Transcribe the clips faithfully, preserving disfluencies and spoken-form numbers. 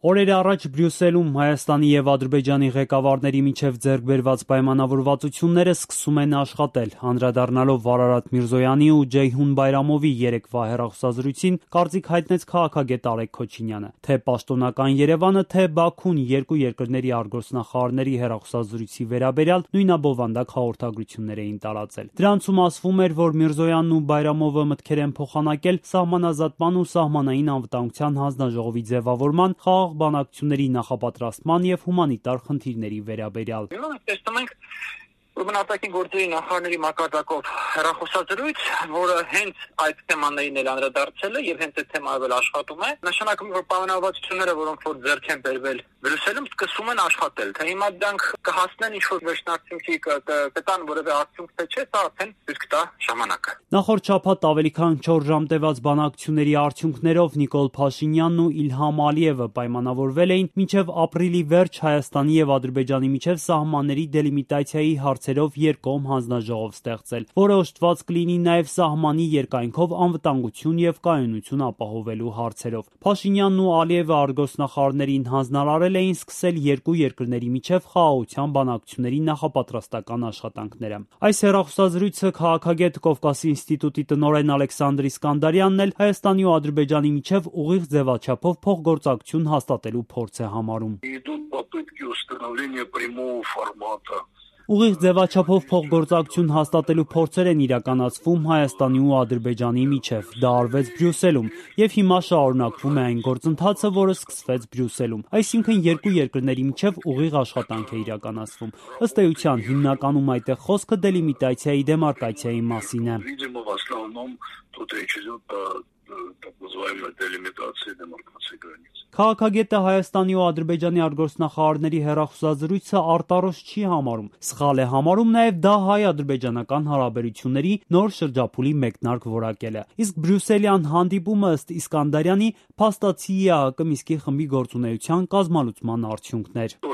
Օրեր առաջ Բրյուսելում Հայաստանի և Ադրբեջանի ղեկավարների միջև ձեռք բերված պայմանավորվածությունները սկսում են աշխատել։ Անդրադառնալով Վարարատ Միրզոյանի ու Ջեյհուն Բայրամովի երեկվա հեռախոսազրույցին, կարծիք հայտնեց քաղաքագետ Արեգ Քոչինյանը։ Թե պաշտոնական Երևանը, թե Բաքուն երկու երկրների արտգործնախարարների հեռախոսազրույցի վերաբերյալ նույնաբովանդակ հաղորդագրություններ էին տարածել։ Դրանցում ասվում էր, որ Միրզոյանն ու Բայրամովը մտքեր են փոխանակել սահմանազատման ու սահմանային անվտանգության հանձնաժողովի ձևավորման, խաղաղ բանակցությունների նախապատրաստման և հումանիտար խնդիրների վերաբերյալ։ Տեսնում ենք արտաքին գործերի նախարարների մակարդակով հեռախոսազրույց, որը հենց այդ թեմաներին էլ անդրադարձել է եւ հենց այդ թեմայով էլ աշխատում է, նշանակում է, որ պայմանավորվածությունները, որոնք որ ձեռք են բերվել Բրյուսելում, սկսում են աշխատել։ Թե հիմա դրանք կհասնեն ինչ-որ վերջնարդյունքի, կտան որևէ արդյունք, թե չէ, սա արդեն ցույց կտա ժամանակը։ Նախորդ շաբաթ ավելի քան չորս ժամ տևած բանակցությունների արդյունքներով Նիկոլ Փաշինյանն ու Իլհամ Ալիևը պայմանավորվել էին մինչև ապրիլի վերջ Հայաստանի և Ադրբեջանի միջև սահմանների դելիմիտացիայի հարցերով երկկողմ հանձնաժողով ստեղծել, որը օժտված կլինի նաև սահմանի երկայնքով անվտանգություն և կայունություն ապահովելու հարցերով։ Փաշինյանն ու Ալիևը արտգործնախարարներին հանձնարարել էին սկսել երկու երկրների միջև խաղաղության բանակցությունների նախապատրաստական աշխատանքները։ Այս հեռախոսազրույցը քաղաքագետ Կովկասի ինստիտուտի տնօրեն Ալեքսանդր Իսկանդարյանն էլ Հայաստանի ու Ադրբեջանի միջև ուղիղ ձևաչափով փոխգործակցություն հաստատելու փորձ է համարում։ Ուղիղ ձևաչափով փոխգործակցություն հաստատելու փորձեր են իրականացվում Հայաստանի ու Ադրբեջանի միջև։ Դա արվեց Բրյուսելում և հիմա շարունակվում է այն գործընթացը, որը սկսվեց Բրյուսելում։ Այսինքն երկու երկրների միջև ուղիղ աշխատանք է իրականացվում։ Ըստ էության, հիմնականում այդտեղ խոսքը դելիմիտացիայի դեմարկացիայի մասին է։ Քաղաքագետը Հայաստանի ու Ադրբեջանի արտգործնախարարների հեռախոսազրույցը արտարոց չի համարում։ Սխալ է համարում նաև դա հայ-ադրբեջանական հարաբերությունների նոր շրջափուլի մեկնարկ որակելը։ Իսկ բրյուսելյան հանդիպումը, ըստ Իսկանդարյանի, փաստացի է ՀԱԿ Մինսկի խմբի գործունեության կազմալուծման արդյունքն էր։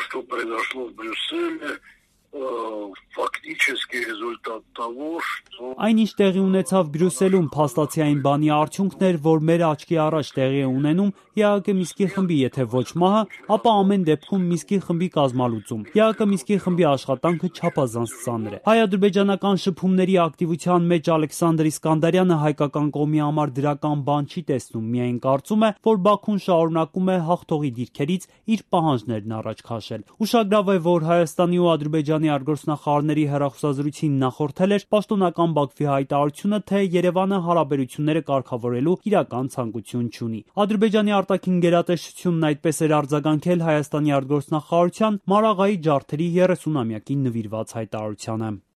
Այն, ինչ տեղի ունեցավ Բրյուսելում, փաստացի այն բանի արդյունքն էր, որ մեր աչքի առաջ տեղի է ունենում ԵԱՀԿ Մինսկի խմբի եթե ոչ մահը, ապա ամեն դեպքում Մինսկի խմբի կազմալուծում։ ԵԱՀԿ Մինսկի խմբի աշխատանքը չափազանց ծանր է։ Հայ-ադրբեջանական շփումների ակտիվության մեջ Ալեքսանդր Իսկանդարյանը հայկական կողմի համար դրական բան չի տեսնում, միայն կարծում է, որ Բաքուն շարունակում է հաղթողի դիրքերից իր պահանջներն առաջ քաշել։ Ուշագրավ է, որ Հայաստանի ու Ադրբեջանի արտգործնախարարների հեռախոսազրույցին նախորդել էր պաշտոնական Բաքվի հայտարարությունը, թե Երևանը հարաբերությունները կարգավորելու իրական ցանկություն չունի։ Ադրբեջանի արտաքին գերատեսչությունն այդպես էր արձագանքել Հայաստանի արտգործնախարարության Մարաղայի ջարդերի երեսունամյակին նվիրված հայտարարությանը։